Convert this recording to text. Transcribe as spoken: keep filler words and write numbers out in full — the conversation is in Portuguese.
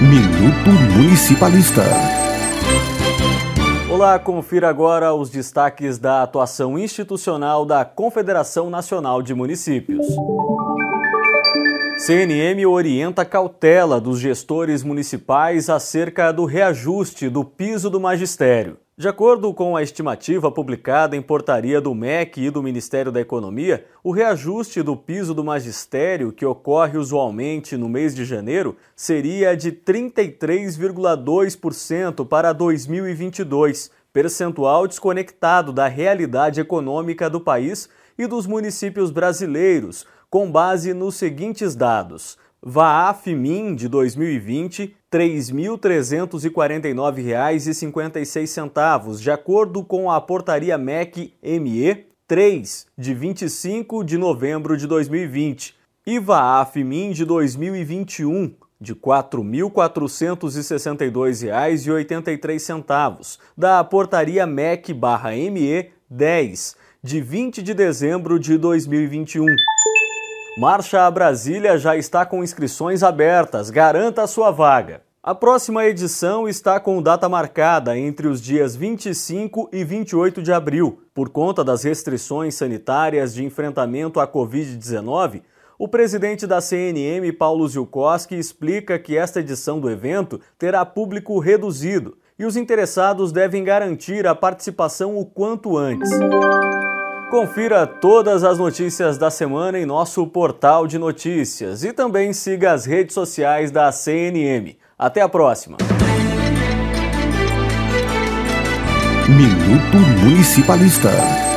Minuto Municipalista. Olá, confira agora os destaques da atuação institucional da Confederação Nacional de Municípios. C N M orienta cautela dos gestores municipais acerca do reajuste do piso do magistério. De acordo com a estimativa publicada em portaria do M E C e do Ministério da Economia, o reajuste do piso do magistério, que ocorre usualmente no mês de janeiro, seria de trinta e três vírgula dois por cento para dois mil e vinte e dois, percentual desconectado da realidade econômica do país e dos municípios brasileiros, com base nos seguintes dados: V A A-FMIN de dois mil e vinte, três mil trezentos e quarenta e nove reais e cinquenta e seis centavos, de acordo com a portaria M E C-M E três de vinte e cinco de novembro de dois mil e vinte, e V A A-FMIN de dois mil e vinte e um, de quatro mil quatrocentos e sessenta e dois reais e oitenta e três centavos, da portaria M E C-M E dez, de vinte de dezembro de dois mil e vinte e um. Marcha a Brasília já está com inscrições abertas, garanta a sua vaga. A próxima edição está com data marcada entre os dias vinte e cinco e vinte e oito de abril. Por conta das restrições sanitárias de enfrentamento à covid dezenove, o presidente da C N M, Paulo Zielkowski, explica que esta edição do evento terá público reduzido e os interessados devem garantir a participação o quanto antes. Confira todas as notícias da semana em nosso portal de notícias e também siga as redes sociais da C N M. Até a próxima! Minuto Municipalista.